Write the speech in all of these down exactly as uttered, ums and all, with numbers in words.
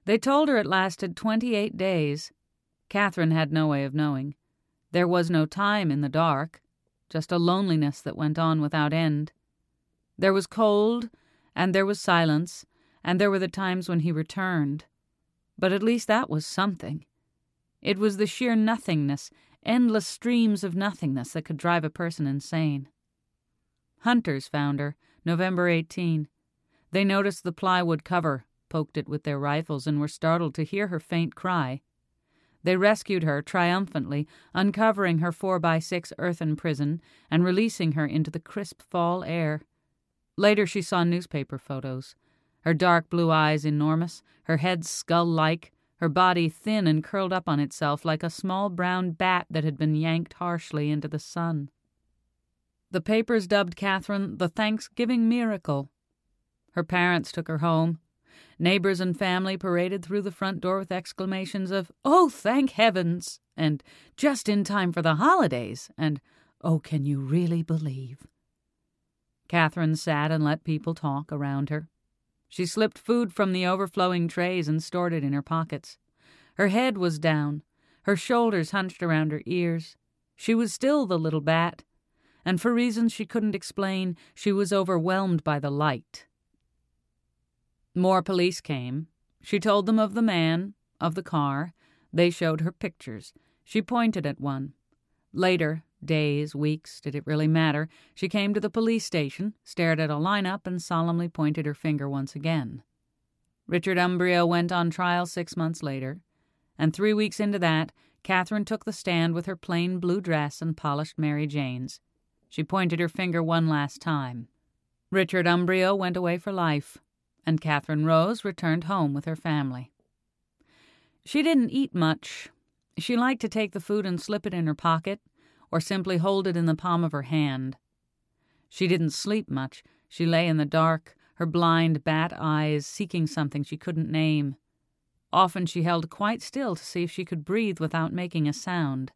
They told her it lasted twenty-eight days. Catherine had no way of knowing. There was no time in the dark, just a loneliness that went on without end. There was cold, and there was silence, and there were the times when he returned. But at least that was something. It was the sheer nothingness, endless streams of nothingness that could drive a person insane. Hunters found her, November eighteenth. They noticed the plywood cover, poked it with their rifles, and were startled to hear her faint cry. They rescued her triumphantly, uncovering her four by six earthen prison and releasing her into the crisp fall air. Later she saw newspaper photos. Her dark blue eyes enormous, her head skull-like, her body thin and curled up on itself like a small brown bat that had been yanked harshly into the sun. The papers dubbed Catherine the Thanksgiving Miracle. Her parents took her home. Neighbors and family paraded through the front door with exclamations of, "Oh, thank heavens!" and "Just in time for the holidays!" and "Oh, can you really believe?" Catherine sat and let people talk around her. She slipped food from the overflowing trays and stored it in her pockets. Her head was down, her shoulders hunched around her ears. She was still the little bat, and for reasons she couldn't explain, she was overwhelmed by the light. More police came. She told them of the man, of the car. They showed her pictures. She pointed at one. Later, days, weeks, did it really matter? She came to the police station, stared at a lineup, and solemnly pointed her finger once again. Richard Umbrio went on trial six months later, and three weeks into that, Catherine took the stand with her plain blue dress and polished Mary Janes. She pointed her finger one last time. Richard Umbrio went away for life, and Catherine Rose returned home with her family. She didn't eat much. She liked to take the food and slip it in her pocket, or simply hold it in the palm of her hand. She didn't sleep much. She lay in the dark, her blind bat eyes seeking something she couldn't name. Often she held quite still to see if she could breathe without making a sound.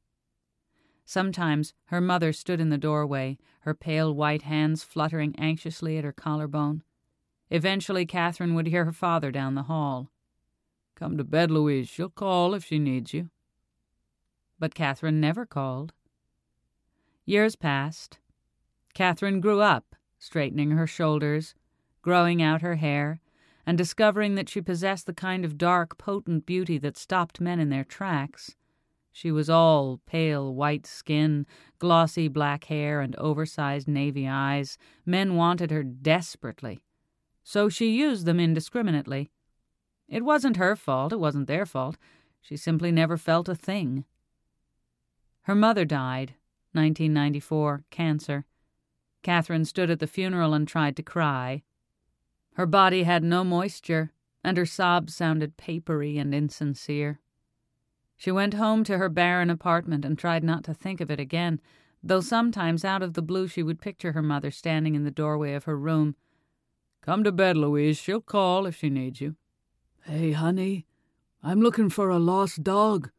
Sometimes her mother stood in the doorway, her pale white hands fluttering anxiously at her collarbone. Eventually Catherine would hear her father down the hall. "Come to bed, Louise. She'll call if she needs you." But Catherine never called. Years passed. Catherine grew up, straightening her shoulders, growing out her hair, and discovering that she possessed the kind of dark, potent beauty that stopped men in their tracks. She was all pale white skin, glossy black hair, and oversized navy eyes. Men wanted her desperately. So she used them indiscriminately. It wasn't her fault, it wasn't their fault. She simply never felt a thing. Her mother died, nineteen ninety-four, cancer. Catherine stood at the funeral and tried to cry. Her body had no moisture, and her sobs sounded papery and insincere. She went home to her barren apartment and tried not to think of it again, though sometimes out of the blue she would picture her mother standing in the doorway of her room. "Come to bed, Louise. She'll call if she needs you." "Hey, honey, I'm looking for a lost dog.